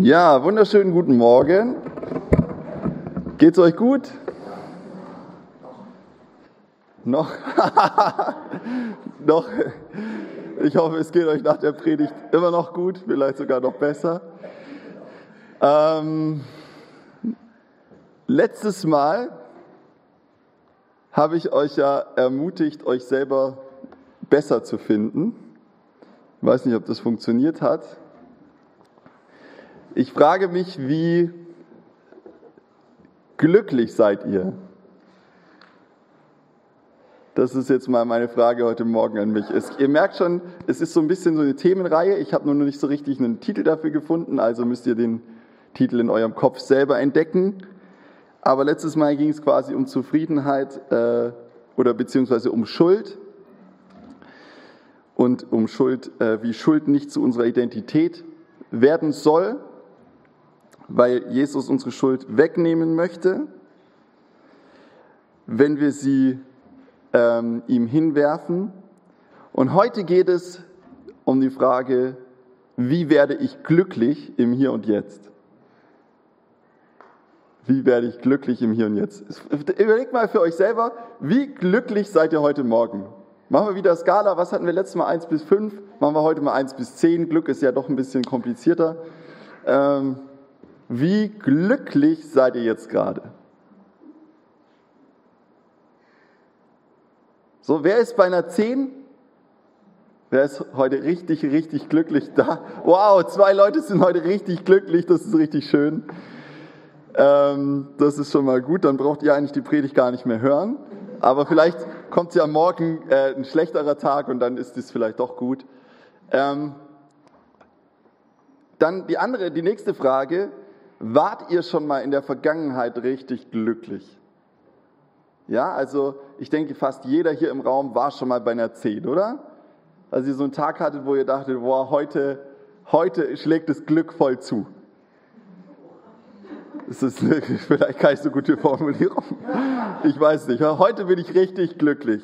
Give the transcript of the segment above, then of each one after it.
Ja, wunderschönen guten Morgen. Geht's euch gut? Noch? Noch? Ich hoffe, es geht euch nach der Predigt immer noch gut, vielleicht sogar noch besser. Letztes Mal habe ich euch ja ermutigt, euch selber besser zu finden. Ich weiß nicht, ob das funktioniert hat. Ich frage mich, wie glücklich seid ihr? Das ist jetzt mal meine Frage heute Morgen an mich. Ihr merkt schon, es ist so ein bisschen so eine Themenreihe. Ich habe nur noch nicht so richtig einen Titel dafür gefunden, also müsst ihr den Titel in eurem Kopf selber entdecken. Aber letztes Mal ging es quasi um Zufriedenheit oder beziehungsweise um Schuld. Und um Schuld, wie Schuld nicht zu unserer Identität werden soll, weil Jesus unsere Schuld wegnehmen möchte, wenn wir sie ihm hinwerfen. Und heute geht es um die Frage, wie werde ich glücklich im Hier und Jetzt? Wie werde ich glücklich im Hier und Jetzt? Überlegt mal für euch selber, wie glücklich seid ihr heute Morgen? Machen wir wieder Skala, was hatten wir letztes Mal, 1 bis 5? Machen wir heute mal 1 bis 10. Glück ist ja doch ein bisschen komplizierter. Wie glücklich seid ihr jetzt gerade? So, wer ist bei einer 10? Wer ist heute richtig, richtig glücklich da? Wow, 2 Leute sind heute richtig glücklich, das ist richtig schön. Das ist schon mal gut, dann braucht ihr eigentlich die Predigt gar nicht mehr hören. Aber vielleicht kommt ja morgen ein schlechterer Tag und dann ist es vielleicht doch gut. Dann die nächste Frage: Wart ihr schon mal in der Vergangenheit richtig glücklich? Ja, also ich denke, fast jeder hier im Raum war schon mal bei einer 10, oder? Also ihr so einen Tag hattet, wo ihr dachtet, boah, heute schlägt das Glück voll zu. Das ist vielleicht keine so gute Formulierung. Ich weiß nicht. Heute bin ich richtig glücklich.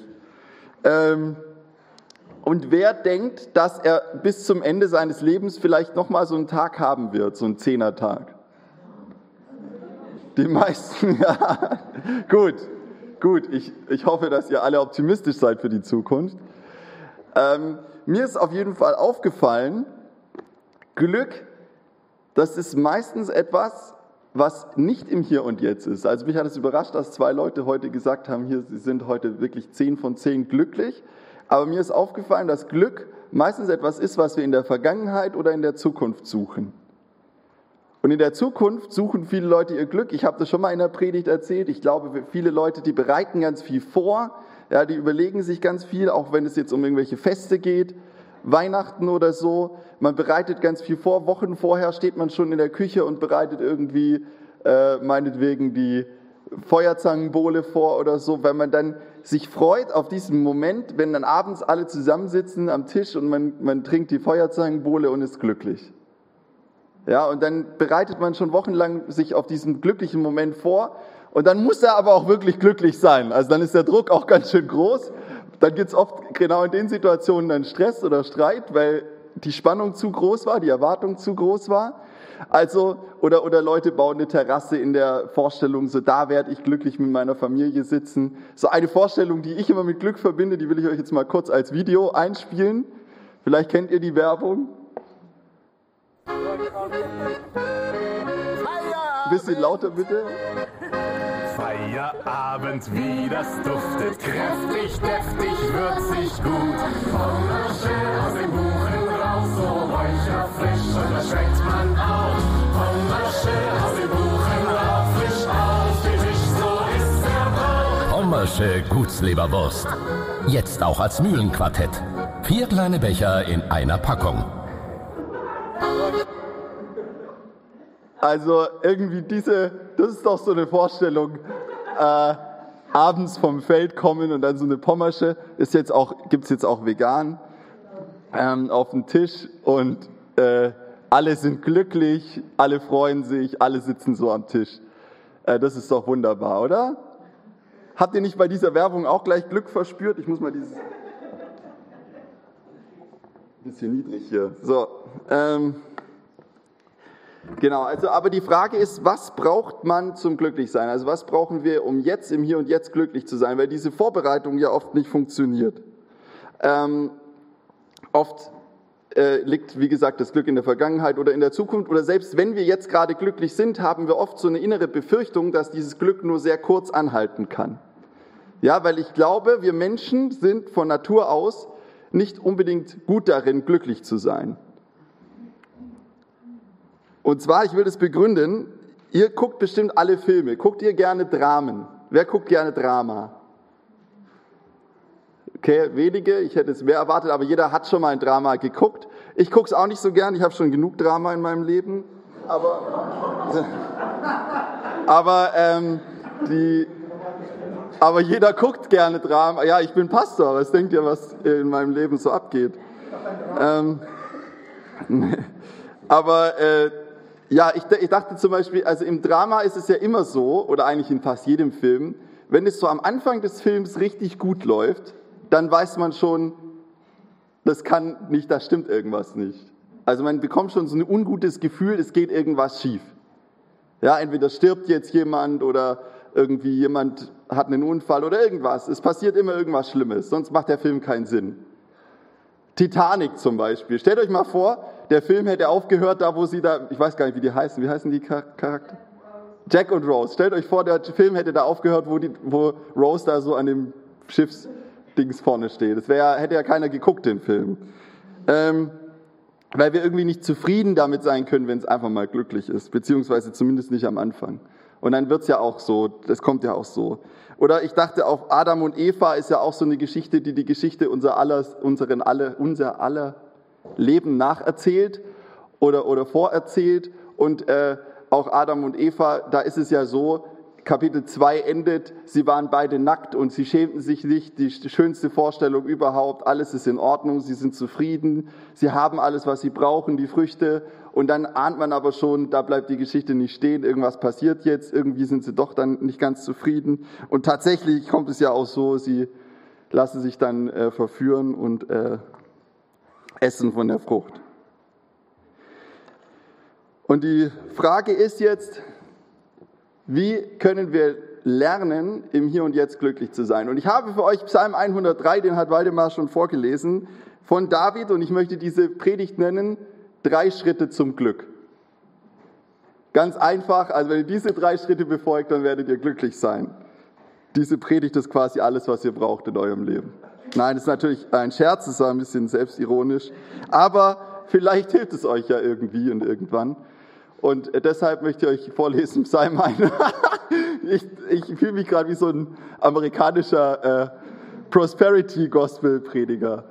Und wer denkt, dass er bis zum Ende seines Lebens vielleicht nochmal so einen Tag haben wird, so einen 10er-Tag? Die meisten, ja. Gut. Ich hoffe, dass ihr alle optimistisch seid für die Zukunft. Mir ist auf jeden Fall aufgefallen, Glück, das ist meistens etwas, was nicht im Hier und Jetzt ist. Also mich hat es überrascht, dass 2 Leute heute gesagt haben, hier, sie sind heute wirklich 10 von 10 glücklich. Aber mir ist aufgefallen, dass Glück meistens etwas ist, was wir in der Vergangenheit oder in der Zukunft suchen. Und in der Zukunft suchen viele Leute ihr Glück. Ich habe das schon mal in der Predigt erzählt. Ich glaube, viele Leute, die bereiten ganz viel vor. Ja, die überlegen sich ganz viel, auch wenn es jetzt um irgendwelche Feste geht. Weihnachten oder so, man bereitet ganz viel vor, Wochen vorher steht man schon in der Küche und bereitet irgendwie meinetwegen die Feuerzangenbowle vor oder so, weil man dann sich freut auf diesen Moment, wenn dann abends alle zusammensitzen am Tisch und man trinkt die Feuerzangenbowle und ist glücklich. Ja, und dann bereitet man schon wochenlang sich auf diesen glücklichen Moment vor und dann muss er aber auch wirklich glücklich sein, also dann ist der Druck auch ganz schön groß. Dann gibt es oft genau in den Situationen dann Stress oder Streit, weil die Spannung zu groß war, die Erwartung zu groß war. Also, oder Leute bauen eine Terrasse in der Vorstellung, so da werde ich glücklich mit meiner Familie sitzen. So eine Vorstellung, die ich immer mit Glück verbinde, die will ich euch jetzt mal kurz als Video einspielen. Vielleicht kennt ihr die Werbung. Ein bisschen lauter bitte. Feierabend, wie das duftet, kräftig, deftig, würzig, gut. Pommersche aus dem Buchen raus, so räucher frisch, und da schmeckt man auch. Pommersche aus dem Buchen raus, frisch auf den Tisch, so ist der Brauch. Pommersche Gutsleberwurst. Jetzt auch als Mühlenquartett. 4 kleine Becher in einer Packung. Also irgendwie das ist doch so eine Vorstellung, abends vom Feld kommen und dann so eine Pommersche, gibt's jetzt auch vegan, auf dem Tisch und alle sind glücklich, alle freuen sich, alle sitzen so am Tisch. Das ist doch wunderbar, oder? Habt ihr nicht bei dieser Werbung auch gleich Glück verspürt? Ich muss mal dieses bisschen niedrig hier. So, Genau, also aber die Frage ist, was braucht man zum Glücklichsein? Also was brauchen wir, um jetzt im Hier und Jetzt glücklich zu sein? Weil diese Vorbereitung ja oft nicht funktioniert. Oft liegt, wie gesagt, das Glück in der Vergangenheit oder in der Zukunft. Oder selbst wenn wir jetzt gerade glücklich sind, haben wir oft so eine innere Befürchtung, dass dieses Glück nur sehr kurz anhalten kann. Ja, weil ich glaube, wir Menschen sind von Natur aus nicht unbedingt gut darin, glücklich zu sein. Und zwar, ich will das begründen, ihr guckt bestimmt alle Filme. Guckt ihr gerne Dramen? Wer guckt gerne Drama? Okay, wenige, ich hätte es mehr erwartet, aber jeder hat schon mal ein Drama geguckt. Ich gucke es auch nicht so gern, ich habe schon genug Drama in meinem Leben. Aber jeder guckt gerne Drama. Ja, ich bin Pastor, was denkt ihr, was in meinem Leben so abgeht? Ja, ich dachte zum Beispiel, also im Drama ist es ja immer so, oder eigentlich in fast jedem Film, wenn es so am Anfang des Films richtig gut läuft, dann weiß man schon, da stimmt irgendwas nicht. Also man bekommt schon so ein ungutes Gefühl, es geht irgendwas schief. Ja, entweder stirbt jetzt jemand oder irgendwie jemand hat einen Unfall oder irgendwas. Es passiert immer irgendwas Schlimmes, sonst macht der Film keinen Sinn. Titanic zum Beispiel. Stellt euch mal vor, der Film hätte aufgehört, ich weiß gar nicht, wie die heißen. Wie heißen die Charakter? Jack und Rose. Stellt euch vor, der Film hätte da aufgehört, wo Rose da so an dem Schiffsdings vorne steht. Hätte ja keiner geguckt, den Film. Weil wir irgendwie nicht zufrieden damit sein können, wenn es einfach mal glücklich ist. Beziehungsweise zumindest nicht am Anfang. Und dann wird's ja auch so, das kommt ja auch so. Oder ich dachte auch, Adam und Eva ist ja auch so eine Geschichte, die Geschichte unser aller Leben nacherzählt oder vorerzählt. Und auch Adam und Eva, da ist es ja so, Kapitel 2 endet, sie waren beide nackt und sie schämten sich nicht, die schönste Vorstellung überhaupt, alles ist in Ordnung, sie sind zufrieden, sie haben alles, was sie brauchen, die Früchte. Und dann ahnt man aber schon, da bleibt die Geschichte nicht stehen, irgendwas passiert jetzt, irgendwie sind sie doch dann nicht ganz zufrieden. Und tatsächlich kommt es ja auch so, sie lassen sich dann verführen und essen von der Frucht. Und die Frage ist jetzt, wie können wir lernen, im Hier und Jetzt glücklich zu sein? Und ich habe für euch Psalm 103, den hat Waldemar schon vorgelesen, von David, und ich möchte diese Predigt nennen, 3 Schritte zum Glück. Ganz einfach, also wenn ihr diese 3 Schritte befolgt, dann werdet ihr glücklich sein. Diese Predigt ist quasi alles, was ihr braucht in eurem Leben. Nein, das ist natürlich ein Scherz, das war ein bisschen selbstironisch, aber vielleicht hilft es euch ja irgendwie und irgendwann. Und deshalb möchte ich euch vorlesen, Psalm 1. Ich fühle mich gerade wie so ein amerikanischer Prosperity-Gospel-Prediger.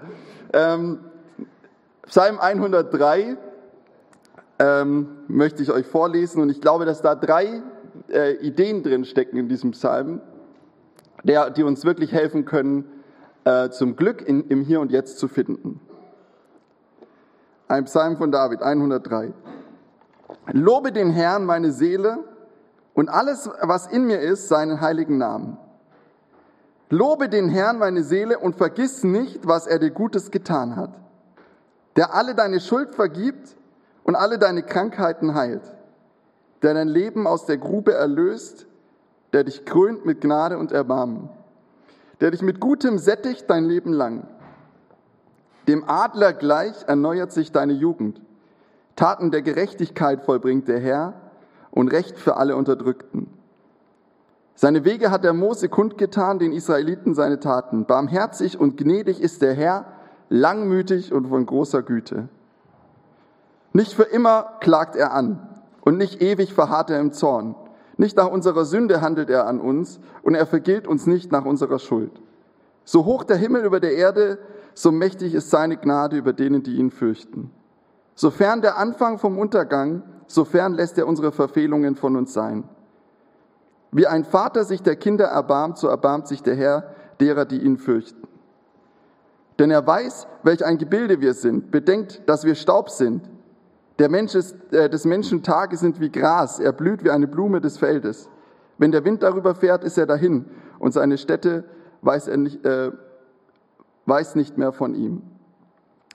Psalm 103 möchte ich euch vorlesen und ich glaube, dass da 3 Ideen drin stecken in diesem Psalm, die uns wirklich helfen können, zum Glück im Hier und Jetzt zu finden. Ein Psalm von David, 103. Lobe den Herrn, meine Seele, und alles, was in mir ist, seinen heiligen Namen. Lobe den Herrn, meine Seele, und vergiss nicht, was er dir Gutes getan hat, der alle deine Schuld vergibt und alle deine Krankheiten heilt, der dein Leben aus der Grube erlöst, der dich krönt mit Gnade und Erbarmen, der dich mit Gutem sättigt dein Leben lang. Dem Adler gleich erneuert sich deine Jugend. Taten der Gerechtigkeit vollbringt der Herr und Recht für alle Unterdrückten. Seine Wege hat der Mose kundgetan, den Israeliten seine Taten. Barmherzig und gnädig ist der Herr, langmütig und von großer Güte. Nicht für immer klagt er an und nicht ewig verharrt er im Zorn. Nicht nach unserer Sünde handelt er an uns und er vergilt uns nicht nach unserer Schuld. So hoch der Himmel über der Erde, so mächtig ist seine Gnade über denen, die ihn fürchten. So fern der Anfang vom Untergang, so fern lässt er unsere Verfehlungen von uns sein. Wie ein Vater sich der Kinder erbarmt, so erbarmt sich der Herr derer, die ihn fürchten. Denn er weiß, welch ein Gebilde wir sind, bedenkt, dass wir Staub sind. Des Menschen Tage sind wie Gras, er blüht wie eine Blume des Feldes. Wenn der Wind darüber fährt, ist er dahin, und seine Stätte weiß nicht mehr von ihm.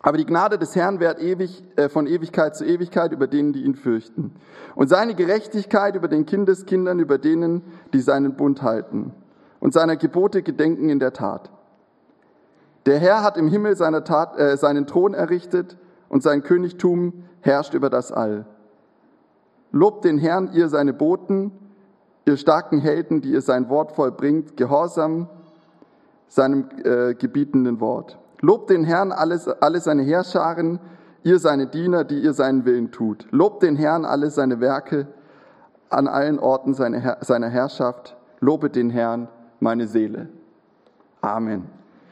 Aber die Gnade des Herrn währt von Ewigkeit zu Ewigkeit über denen, die ihn fürchten. Und seine Gerechtigkeit über den Kindeskindern, über denen, die seinen Bund halten. Und seiner Gebote gedenken in der Tat. Der Herr hat im Himmel seinen Thron errichtet und sein Königtum herrscht über das All. Lobt den Herrn, ihr seine Boten, ihr starken Helden, die ihr sein Wort vollbringt, gehorsam seinem gebietenden Wort. Lobt den Herrn, alle seine Heerscharen, ihr seine Diener, die ihr seinen Willen tut. Lobt den Herrn, alle seine Werke, an allen Orten seiner Herrschaft. Lobet den Herrn, meine Seele. Amen.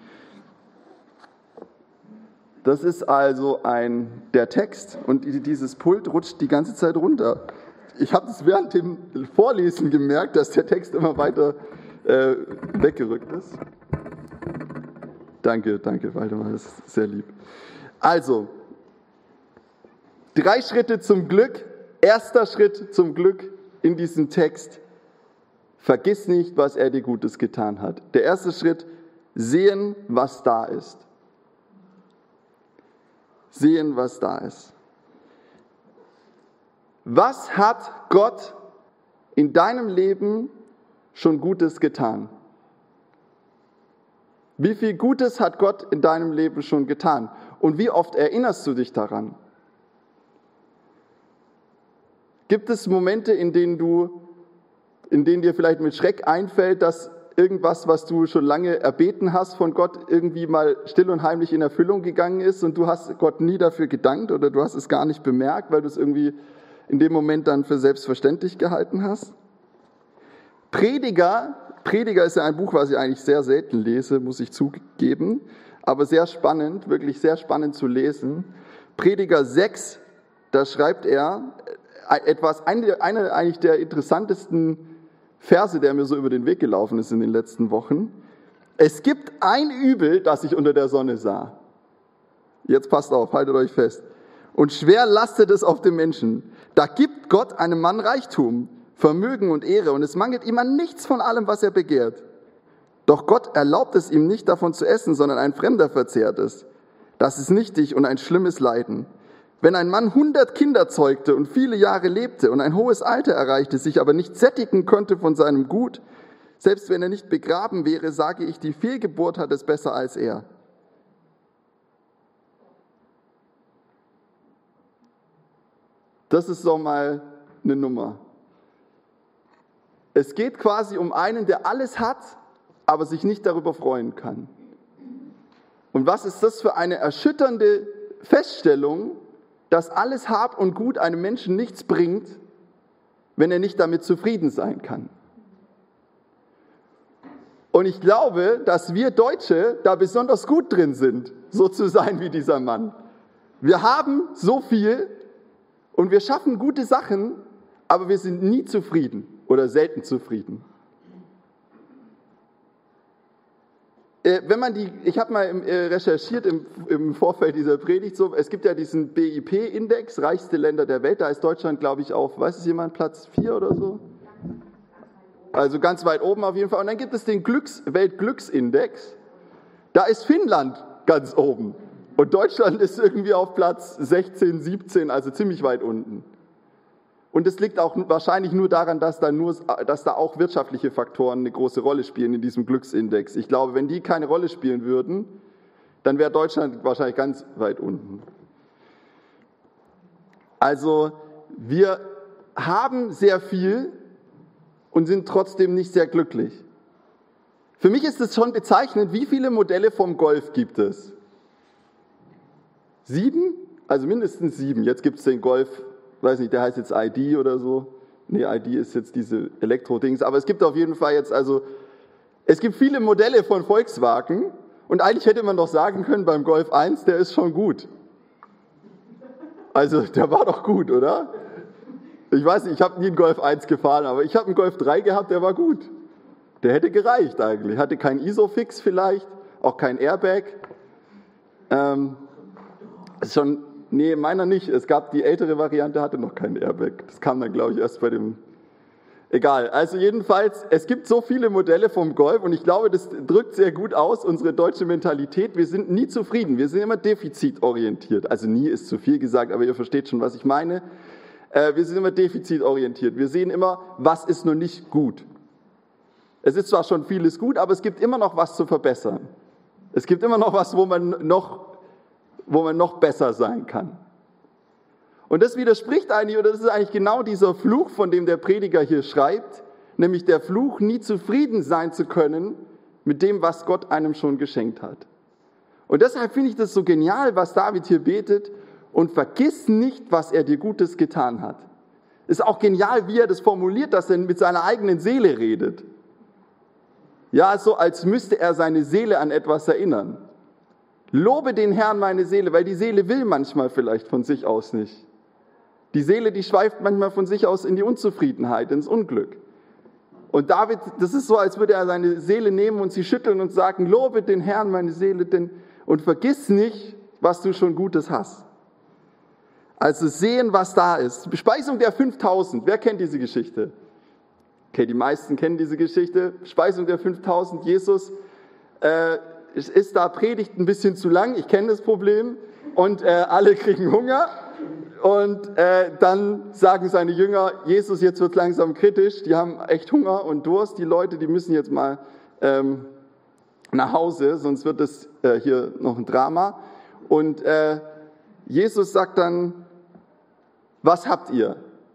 Das ist also der Text und dieses Pult rutscht die ganze Zeit runter. Ich habe es während dem Vorlesen gemerkt, dass der Text immer weiter weggerückt ist. Danke, Waldemar, das ist sehr lieb. Also, 3 Schritte zum Glück. Erster Schritt zum Glück in diesem Text. Vergiss nicht, was er dir Gutes getan hat. Der erste Schritt, sehen, was da ist. Sehen, was da ist. Was hat Gott in deinem Leben schon Gutes getan? Wie viel Gutes hat Gott in deinem Leben schon getan? Und wie oft erinnerst du dich daran? Gibt es Momente, in denen dir vielleicht mit Schreck einfällt, dass irgendwas, was du schon lange erbeten hast von Gott, irgendwie mal still und heimlich in Erfüllung gegangen ist und du hast Gott nie dafür gedankt oder du hast es gar nicht bemerkt, weil du es irgendwie in dem Moment dann für selbstverständlich gehalten hast? Prediger ist ja ein Buch, was ich eigentlich sehr selten lese, muss ich zugeben, aber sehr spannend, wirklich sehr spannend zu lesen. Prediger 6, da schreibt er eine eigentlich der interessantesten Verse, der mir so über den Weg gelaufen ist in den letzten Wochen. Es gibt ein Übel, das ich unter der Sonne sah. Jetzt passt auf, haltet euch fest. Und schwer lastet es auf den Menschen. Da gibt Gott einem Mann Reichtum, Vermögen und Ehre, und es mangelt ihm an nichts von allem, was er begehrt. Doch Gott erlaubt es ihm nicht, davon zu essen, sondern ein Fremder verzehrt es. Das ist nichtig und ein schlimmes Leiden. Wenn ein Mann 100 Kinder zeugte und viele Jahre lebte und ein hohes Alter erreichte, sich aber nicht sättigen konnte von seinem Gut, selbst wenn er nicht begraben wäre, sage ich, die Fehlgeburt hat es besser als er. Das ist doch mal eine Nummer. Es geht quasi um einen, der alles hat, aber sich nicht darüber freuen kann. Und was ist das für eine erschütternde Feststellung, dass alles Hab und Gut einem Menschen nichts bringt, wenn er nicht damit zufrieden sein kann. Und ich glaube, dass wir Deutsche da besonders gut drin sind, so zu sein wie dieser Mann. Wir haben so viel und wir schaffen gute Sachen, aber wir sind nie zufrieden oder selten zufrieden. Ich habe mal recherchiert im Vorfeld dieser Predigt, es gibt ja diesen BIP-Index, reichste Länder der Welt, da ist Deutschland, glaube ich, auf, weiß es jemand, Platz 4 oder so? Also ganz weit oben auf jeden Fall. Und dann gibt es den Weltglücksindex, da ist Finnland ganz oben. Und Deutschland ist irgendwie auf Platz 16, 17, also ziemlich weit unten. Und es liegt auch wahrscheinlich nur daran, dass da auch wirtschaftliche Faktoren eine große Rolle spielen in diesem Glücksindex. Ich glaube, wenn die keine Rolle spielen würden, dann wäre Deutschland wahrscheinlich ganz weit unten. Also wir haben sehr viel und sind trotzdem nicht sehr glücklich. Für mich ist es schon bezeichnend, wie viele Modelle vom Golf gibt es? 7? Also mindestens 7. Jetzt gibt es den Golf, weiß nicht, der heißt jetzt ID oder so. Nee, ID ist jetzt diese Elektro-Dings. Aber es gibt auf jeden Fall es gibt viele Modelle von Volkswagen. Und eigentlich hätte man doch sagen können, beim Golf 1, der ist schon gut. Also, der war doch gut, oder? Ich weiß nicht, ich habe nie einen Golf 1 gefahren, aber ich habe einen Golf 3 gehabt, der war gut. Der hätte gereicht eigentlich. Hatte kein Isofix vielleicht, auch kein Airbag. Meiner nicht. Es gab die ältere Variante, hatte noch kein Airbag. Das kam dann, glaube ich, erst bei dem Egal, also jedenfalls, es gibt so viele Modelle vom Golf und ich glaube, das drückt sehr gut aus, unsere deutsche Mentalität. Wir sind nie zufrieden, wir sind immer defizitorientiert. Also nie ist zu viel gesagt, aber ihr versteht schon, was ich meine. Wir sind immer defizitorientiert. Wir sehen immer, was ist noch nicht gut. Es ist zwar schon vieles gut, aber es gibt immer noch was zu verbessern. Es gibt immer noch was, wo man noch besser sein kann. Und das widerspricht eigentlich, oder das ist eigentlich genau dieser Fluch, von dem der Prediger hier schreibt, nämlich der Fluch, nie zufrieden sein zu können mit dem, was Gott einem schon geschenkt hat. Und deshalb finde ich das so genial, was David hier betet, und vergiss nicht, was er dir Gutes getan hat. Ist auch genial, wie er das formuliert, dass er mit seiner eigenen Seele redet. Ja, so als müsste er seine Seele an etwas erinnern. Lobe den Herrn, meine Seele, weil die Seele will manchmal vielleicht von sich aus nicht. Die Seele, die schweift manchmal von sich aus in die Unzufriedenheit, ins Unglück. Und David, das ist so, als würde er seine Seele nehmen und sie schütteln und sagen, lobe den Herrn, meine Seele, und vergiss nicht, was du schon Gutes hast. Also sehen, was da ist. Speisung der 5000, wer kennt diese Geschichte? Okay, die meisten kennen diese Geschichte. Speisung der 5000, Jesus ist da, predigt ein bisschen zu lang, ich kenne das Problem, und alle kriegen Hunger. Und dann sagen seine Jünger, Jesus, jetzt wird langsam kritisch, die haben echt Hunger und Durst, die Leute, die müssen jetzt mal nach Hause, sonst wird es hier noch ein Drama. Und Jesus sagt dann, was habt ihr?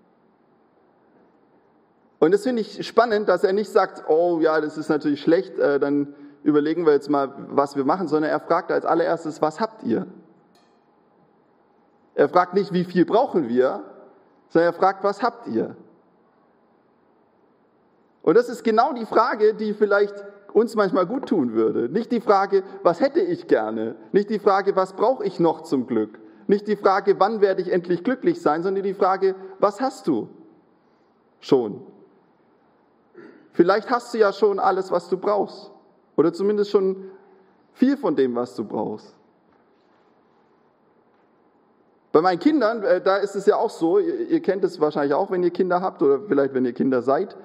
Und das finde ich spannend, dass er nicht sagt, oh ja, das ist natürlich schlecht, dann überlegen wir jetzt mal, was wir machen, sondern er fragt als allererstes, was habt ihr? Er fragt nicht, wie viel brauchen wir, sondern er fragt, was habt ihr? Und das ist genau die Frage, die vielleicht uns manchmal gut tun würde. Nicht die Frage, was hätte ich gerne? Nicht die Frage, was brauche ich noch zum Glück? Nicht die Frage, wann werde ich endlich glücklich sein, sondern die Frage, was hast du schon? Vielleicht hast du ja schon alles, was du brauchst. Oder zumindest schon viel von dem, was du brauchst. Bei meinen Kindern, da ist es ja auch so, ihr kennt es wahrscheinlich auch, wenn ihr Kinder habt oder vielleicht, wenn ihr Kinder seid,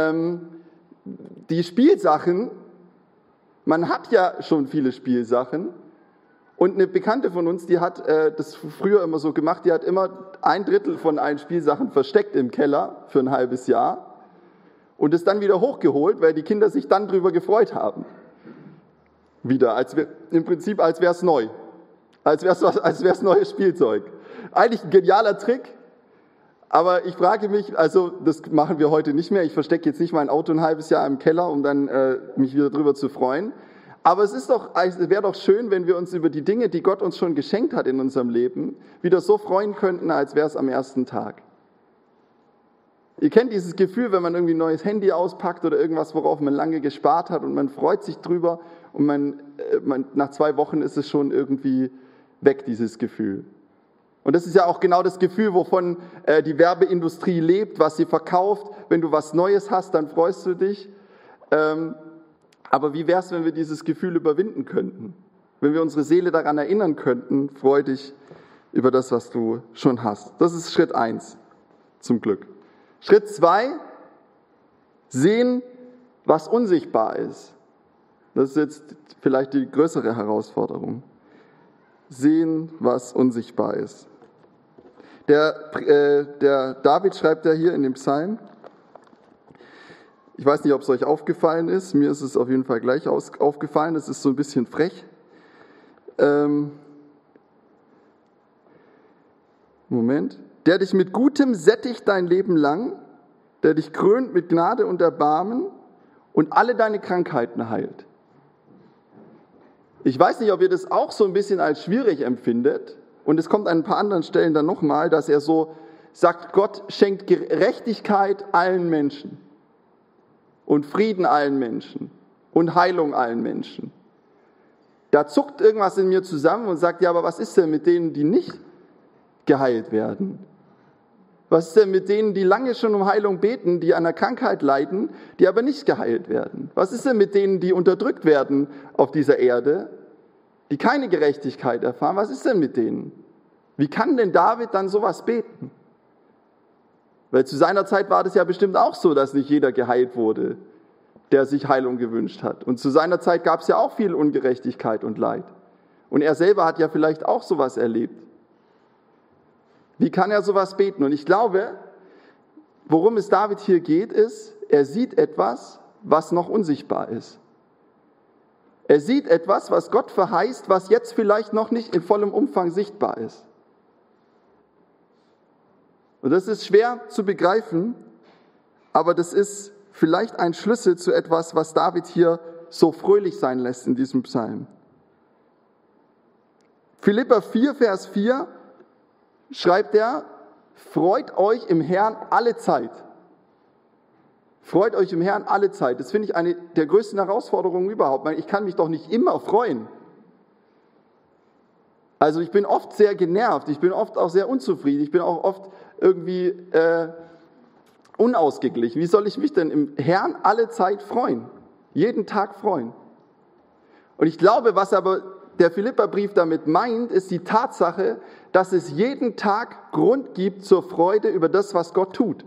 die Spielsachen, man hat ja schon viele Spielsachen und eine Bekannte von uns, die hat das früher immer so gemacht, die hat immer 1/3 von allen Spielsachen versteckt im Keller für ein halbes Jahr und es dann wieder hochgeholt, weil die Kinder sich dann drüber gefreut haben. Wieder, im Prinzip als wäre es neu, als wäre es neues Spielzeug. Eigentlich ein genialer Trick, aber ich frage mich, also das machen wir heute nicht mehr, ich verstecke jetzt nicht mein Auto ein halbes Jahr im Keller, um dann mich wieder drüber zu freuen, aber es wäre doch schön, wenn wir uns über die Dinge, die Gott uns schon geschenkt hat in unserem Leben, wieder so freuen könnten, als wäre es am ersten Tag. Ihr kennt dieses Gefühl, wenn man irgendwie ein neues Handy auspackt oder irgendwas, worauf man lange gespart hat und man freut sich drüber und nach 2 Wochen ist es schon irgendwie weg, dieses Gefühl. Und das ist ja auch genau das Gefühl, wovon die Werbeindustrie lebt, was sie verkauft. Wenn du was Neues hast, dann freust du dich. Aber wie wäre es, wenn wir dieses Gefühl überwinden könnten? Wenn wir unsere Seele daran erinnern könnten, freu dich über das, was du schon hast. Das ist Schritt 1, zum Glück. Schritt 2, sehen, was unsichtbar ist. Das ist jetzt vielleicht die größere Herausforderung. Sehen, was unsichtbar ist. Der David schreibt ja hier in dem Psalm, ich weiß nicht, ob es euch aufgefallen ist, mir ist es auf jeden Fall gleich aufgefallen, es ist so ein bisschen frech. Moment. Der dich mit Gutem sättigt dein Leben lang, der dich krönt mit Gnade und Erbarmen und alle deine Krankheiten heilt. Ich weiß nicht, ob ihr das auch so ein bisschen als schwierig empfindet. Und es kommt an ein paar anderen Stellen dann nochmal, dass er so sagt, Gott schenkt Gerechtigkeit allen Menschen und Frieden allen Menschen und Heilung allen Menschen. Da zuckt irgendwas in mir zusammen und sagt, ja, aber was ist denn mit denen, die nicht geheilt werden? Was ist denn mit denen, die lange schon um Heilung beten, die an einer Krankheit leiden, die aber nicht geheilt werden? Was ist denn mit denen, die unterdrückt werden auf dieser Erde, die keine Gerechtigkeit erfahren? Was ist denn mit denen? Wie kann denn David dann sowas beten? Weil zu seiner Zeit war das ja bestimmt auch so, dass nicht jeder geheilt wurde, der sich Heilung gewünscht hat. Und zu seiner Zeit gab es ja auch viel Ungerechtigkeit und Leid. Und er selber hat ja vielleicht auch sowas erlebt. Wie kann er sowas beten? Und ich glaube, worum es David hier geht, ist, er sieht etwas, was noch unsichtbar ist. Er sieht etwas, was Gott verheißt, was jetzt vielleicht noch nicht in vollem Umfang sichtbar ist. Und das ist schwer zu begreifen, aber das ist vielleicht ein Schlüssel zu etwas, was David hier so fröhlich sein lässt in diesem Psalm. Philipper 4, Vers 4 schreibt er, freut euch im Herrn alle Zeit. Freut euch im Herrn alle Zeit. Das finde ich eine der größten Herausforderungen überhaupt. Ich kann mich doch nicht immer freuen. Also ich bin oft sehr genervt, ich bin oft auch sehr unzufrieden, ich bin auch oft irgendwie unausgeglichen. Wie soll ich mich denn im Herrn alle Zeit freuen? Jeden Tag freuen. Und ich glaube, was aber der Philipperbrief damit meint, ist die Tatsache, dass es jeden Tag Grund gibt zur Freude über das, was Gott tut.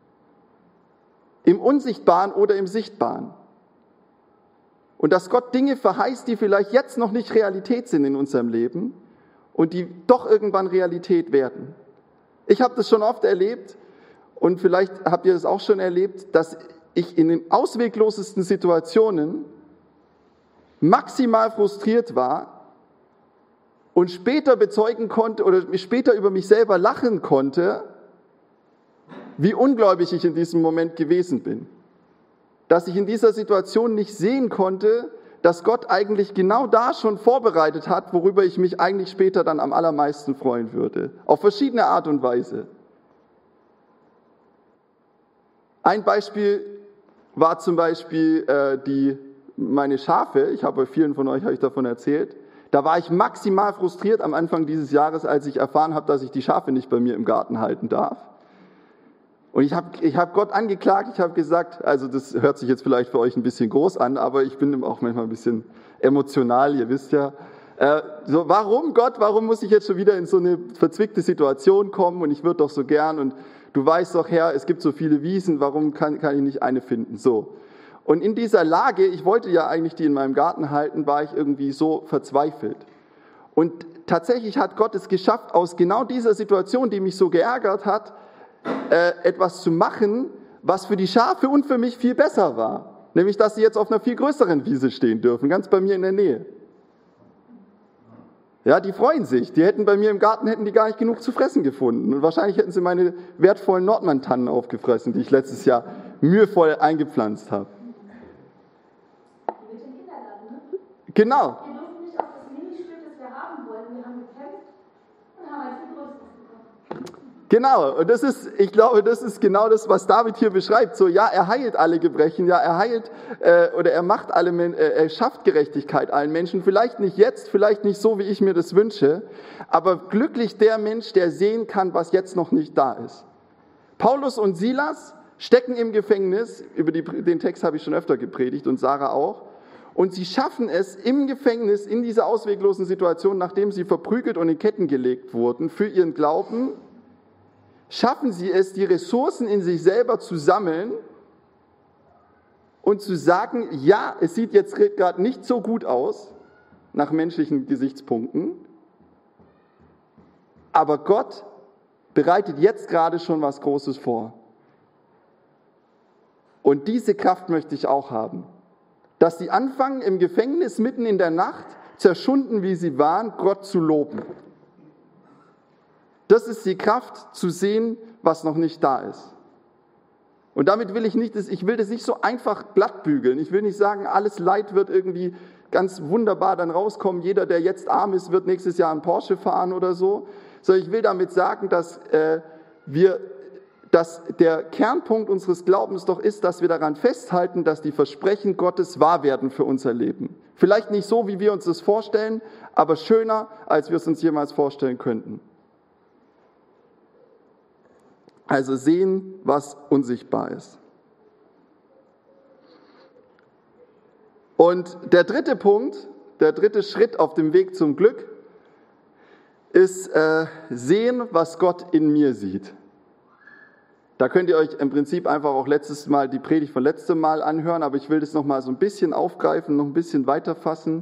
Im Unsichtbaren oder im Sichtbaren. Und dass Gott Dinge verheißt, die vielleicht jetzt noch nicht Realität sind in unserem Leben und die doch irgendwann Realität werden. Ich habe das schon oft erlebt und vielleicht habt ihr das auch schon erlebt, dass ich in den ausweglosesten Situationen maximal frustriert war und später bezeugen konnte oder später über mich selber lachen konnte, wie ungläubig ich in diesem Moment gewesen bin. Dass ich in dieser Situation nicht sehen konnte, dass Gott eigentlich genau da schon vorbereitet hat, worüber ich mich eigentlich später dann am allermeisten freuen würde. Auf verschiedene Art und Weise. Ein Beispiel war zum Beispiel meine Schafe. Ich habe bei vielen von euch davon erzählt. Da war ich maximal frustriert am Anfang dieses Jahres, als ich erfahren habe, dass ich die Schafe nicht bei mir im Garten halten darf. Und ich hab Gott angeklagt, ich habe gesagt, also das hört sich jetzt vielleicht für euch ein bisschen groß an, aber ich bin auch manchmal ein bisschen emotional, ihr wisst ja. Warum Gott, warum muss ich jetzt schon wieder in so eine verzwickte Situation kommen und ich würde doch so gern und du weißt doch, Herr, es gibt so viele Wiesen, warum kann ich nicht eine finden? So. Und in dieser Lage, ich wollte ja eigentlich die in meinem Garten halten, war ich irgendwie so verzweifelt. Und tatsächlich hat Gott es geschafft, aus genau dieser Situation, die mich so geärgert hat, etwas zu machen, was für die Schafe und für mich viel besser war. Nämlich, dass sie jetzt auf einer viel größeren Wiese stehen dürfen, ganz bei mir in der Nähe. Ja, die freuen sich. Die hätten bei mir im Garten gar nicht genug zu fressen gefunden. Und wahrscheinlich hätten sie meine wertvollen Nordmann-Tannen aufgefressen, die ich letztes Jahr mühevoll eingepflanzt habe. Mit dem Kindergarten, ne? Genau. Wir durften nicht auf das Ministück, das wir haben wollten. Wir haben gekämpft und haben ein viel größeres bekommen. Genau, und ich glaube, das ist genau das, was David hier beschreibt. So, ja, er heilt alle Gebrechen, ja, er heilt, oder er schafft Gerechtigkeit allen Menschen. Vielleicht nicht jetzt, vielleicht nicht so, wie ich mir das wünsche, aber glücklich der Mensch, der sehen kann, was jetzt noch nicht da ist. Paulus und Silas stecken im Gefängnis, über den Text habe ich schon öfter gepredigt und Sarah auch, und sie schaffen es im Gefängnis, in dieser ausweglosen Situation, nachdem sie verprügelt und in Ketten gelegt wurden, für ihren Glauben, schaffen sie es, die Ressourcen in sich selber zu sammeln und zu sagen, ja, es sieht jetzt gerade nicht so gut aus, nach menschlichen Gesichtspunkten, aber Gott bereitet jetzt gerade schon was Großes vor. Und diese Kraft möchte ich auch haben. Dass sie anfangen, im Gefängnis mitten in der Nacht, zerschunden wie sie waren, Gott zu loben. Das ist die Kraft zu sehen, was noch nicht da ist. Und damit will ich das nicht so einfach glatt bügeln. Ich will nicht sagen, alles Leid wird irgendwie ganz wunderbar dann rauskommen. Jeder, der jetzt arm ist, wird nächstes Jahr einen Porsche fahren oder so. Sondern ich will damit sagen, dass der Kernpunkt unseres Glaubens doch ist, dass wir daran festhalten, dass die Versprechen Gottes wahr werden für unser Leben. Vielleicht nicht so, wie wir uns das vorstellen, aber schöner, als wir es uns jemals vorstellen könnten. Also sehen, was unsichtbar ist. Und der dritte Punkt, der dritte Schritt auf dem Weg zum Glück, ist sehen, was Gott in mir sieht. Da könnt ihr euch im Prinzip einfach auch letztes Mal die Predigt von letztem Mal anhören, aber ich will das nochmal so ein bisschen aufgreifen, noch ein bisschen weiterfassen.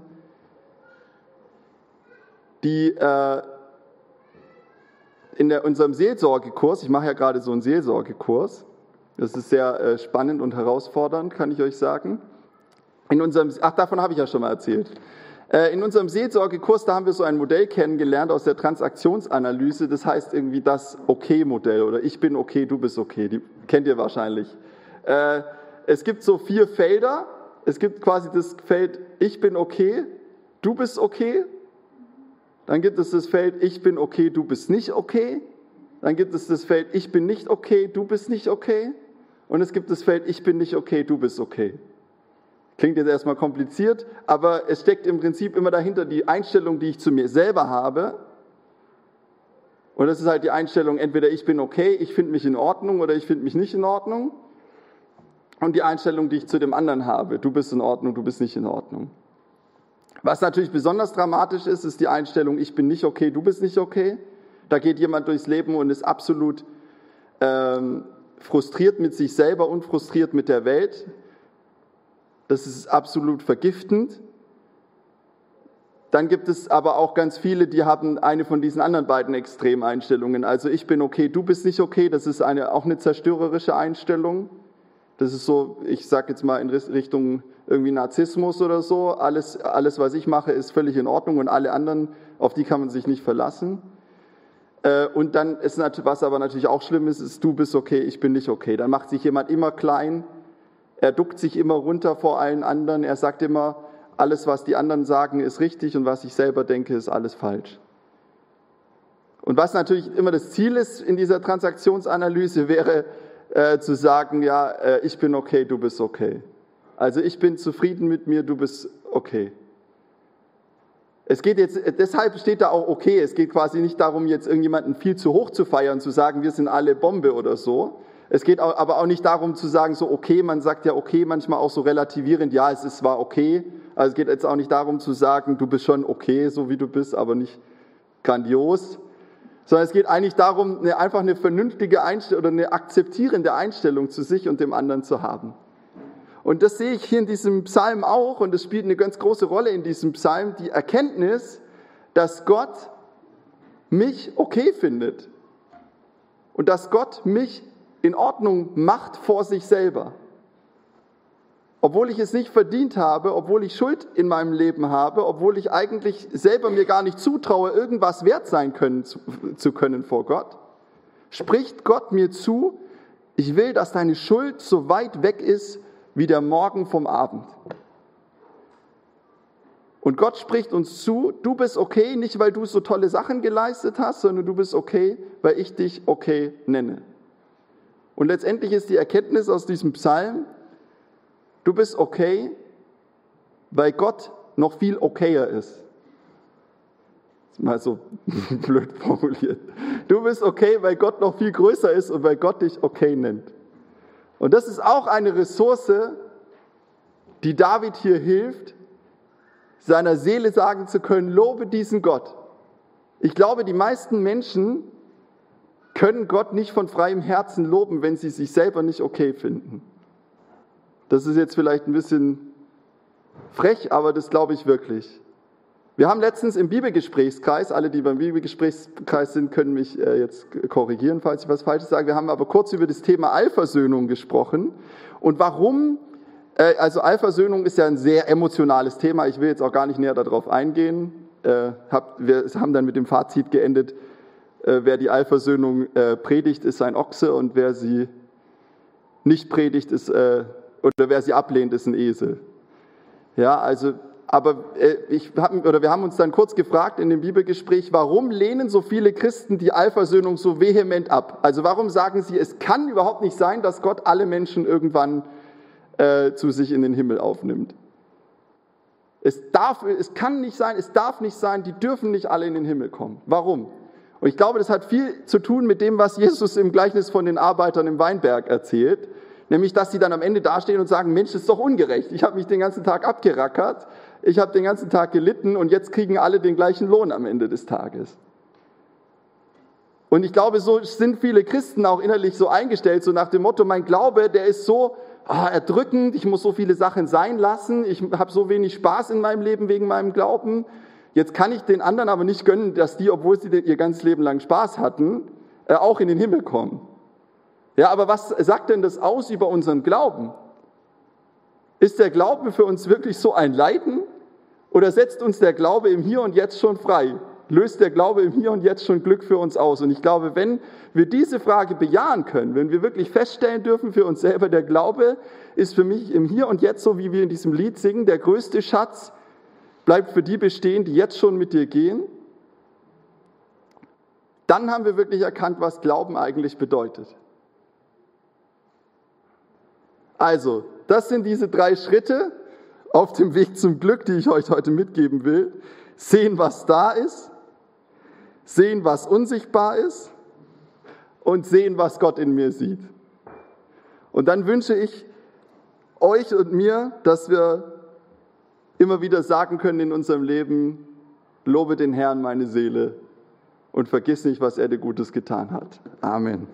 Unserem Seelsorgekurs, ich mache ja gerade so einen Seelsorgekurs, das ist sehr spannend und herausfordernd, kann ich euch sagen. Davon habe ich ja schon mal erzählt. In unserem Seelsorgekurs, da haben wir so ein Modell kennengelernt aus der Transaktionsanalyse, das heißt irgendwie das Okay-Modell oder ich bin okay, du bist okay, die kennt ihr wahrscheinlich. Es gibt so 4 Felder, es gibt quasi das Feld ich bin okay, du bist okay, dann gibt es das Feld ich bin okay, du bist nicht okay, dann gibt es das Feld ich bin nicht okay, du bist nicht okay und es gibt das Feld ich bin nicht okay, du bist okay. Klingt jetzt erstmal kompliziert, aber es steckt im Prinzip immer dahinter die Einstellung, die ich zu mir selber habe. Und das ist halt die Einstellung, entweder ich bin okay, ich finde mich in Ordnung oder ich finde mich nicht in Ordnung. Und die Einstellung, die ich zu dem anderen habe, du bist in Ordnung, du bist nicht in Ordnung. Was natürlich besonders dramatisch ist, ist die Einstellung, ich bin nicht okay, du bist nicht okay. Da geht jemand durchs Leben und ist absolut frustriert mit sich selber und frustriert mit der Welt. Das ist absolut vergiftend. Dann gibt es aber auch ganz viele, die haben eine von diesen anderen beiden Extremeinstellungen. Also ich bin okay, du bist nicht okay. Das ist auch eine zerstörerische Einstellung. Das ist so, ich sage jetzt mal in Richtung irgendwie Narzissmus oder so. Alles, was ich mache, ist völlig in Ordnung und alle anderen, auf die kann man sich nicht verlassen. Und dann ist was aber natürlich auch schlimm ist, du bist okay, ich bin nicht okay. Dann macht sich jemand immer klein. Er duckt sich immer runter vor allen anderen. Er sagt immer, alles, was die anderen sagen, ist richtig und was ich selber denke, ist alles falsch. Und was natürlich immer das Ziel ist in dieser Transaktionsanalyse, wäre zu sagen, ja, ich bin okay, du bist okay. Also ich bin zufrieden mit mir, du bist okay. Deshalb steht da auch okay. Es geht quasi nicht darum, jetzt irgendjemanden viel zu hoch zu feiern, zu sagen, wir sind alle Bombe oder so. Es geht aber auch nicht darum zu sagen, so okay, man sagt ja okay manchmal auch so relativierend, ja, es ist zwar okay, also es geht jetzt auch nicht darum zu sagen, du bist schon okay, so wie du bist, aber nicht grandios, sondern es geht eigentlich darum, einfach eine vernünftige Einstellung oder eine akzeptierende Einstellung zu sich und dem anderen zu haben. Und das sehe ich hier in diesem Psalm auch und das spielt eine ganz große Rolle in diesem Psalm, die Erkenntnis, dass Gott mich okay findet und dass Gott mich in Ordnung macht vor sich selber. Obwohl ich es nicht verdient habe, obwohl ich Schuld in meinem Leben habe, obwohl ich eigentlich selber mir gar nicht zutraue, irgendwas wert sein zu können vor Gott, spricht Gott mir zu, ich will, dass deine Schuld so weit weg ist wie der Morgen vom Abend. Und Gott spricht uns zu, du bist okay, nicht weil du so tolle Sachen geleistet hast, sondern du bist okay, weil ich dich okay nenne. Und letztendlich ist die Erkenntnis aus diesem Psalm, du bist okay, weil Gott noch viel okayer ist. Das ist mal so blöd formuliert. Du bist okay, weil Gott noch viel größer ist und weil Gott dich okay nennt. Und das ist auch eine Ressource, die David hier hilft, seiner Seele sagen zu können, lobe diesen Gott. Ich glaube, die meisten Menschen können Gott nicht von freiem Herzen loben, wenn sie sich selber nicht okay finden. Das ist jetzt vielleicht ein bisschen frech, aber das glaube ich wirklich. Wir haben letztens im Bibelgesprächskreis, alle, die beim Bibelgesprächskreis sind, können mich jetzt korrigieren, falls ich was Falsches sage. Wir haben aber kurz über das Thema Allversöhnung gesprochen. Und warum? Also Allversöhnung ist ja ein sehr emotionales Thema. Ich will jetzt auch gar nicht näher darauf eingehen. Wir haben dann mit dem Fazit geendet, wer die Allversöhnung predigt, ist ein Ochse und wer sie nicht predigt, oder wer sie ablehnt, ist ein Esel. Ja, also, aber wir haben uns dann kurz gefragt in dem Bibelgespräch, warum lehnen so viele Christen die Allversöhnung so vehement ab? Also warum sagen sie, es kann überhaupt nicht sein, dass Gott alle Menschen irgendwann zu sich in den Himmel aufnimmt? Es kann nicht sein, es darf nicht sein, die dürfen nicht alle in den Himmel kommen. Warum? Und ich glaube, das hat viel zu tun mit dem, was Jesus im Gleichnis von den Arbeitern im Weinberg erzählt. Nämlich, dass sie dann am Ende dastehen und sagen, Mensch, das ist doch ungerecht. Ich habe mich den ganzen Tag abgerackert, ich habe den ganzen Tag gelitten und jetzt kriegen alle den gleichen Lohn am Ende des Tages. Und ich glaube, so sind viele Christen auch innerlich so eingestellt, so nach dem Motto, mein Glaube, der ist so erdrückend, ich muss so viele Sachen sein lassen, ich habe so wenig Spaß in meinem Leben wegen meinem Glauben. Jetzt kann ich den anderen aber nicht gönnen, dass die, obwohl sie ihr ganzes Leben lang Spaß hatten, auch in den Himmel kommen. Ja, aber was sagt denn das aus über unseren Glauben? Ist der Glaube für uns wirklich so ein Leiden? Oder setzt uns der Glaube im Hier und Jetzt schon frei? Löst der Glaube im Hier und Jetzt schon Glück für uns aus? Und ich glaube, wenn wir diese Frage bejahen können, wenn wir wirklich feststellen dürfen für uns selber, der Glaube ist für mich im Hier und Jetzt, so wie wir in diesem Lied singen, der größte Schatz bleibt für die bestehen, die jetzt schon mit dir gehen, dann haben wir wirklich erkannt, was Glauben eigentlich bedeutet. Also, das sind diese 3 Schritte auf dem Weg zum Glück, die ich euch heute mitgeben will. Sehen, was da ist, sehen, was unsichtbar ist und sehen, was Gott in mir sieht. Und dann wünsche ich euch und mir, dass wir immer wieder sagen können in unserem Leben, lobe den Herrn, meine Seele, und vergiss nicht, was er dir Gutes getan hat. Amen.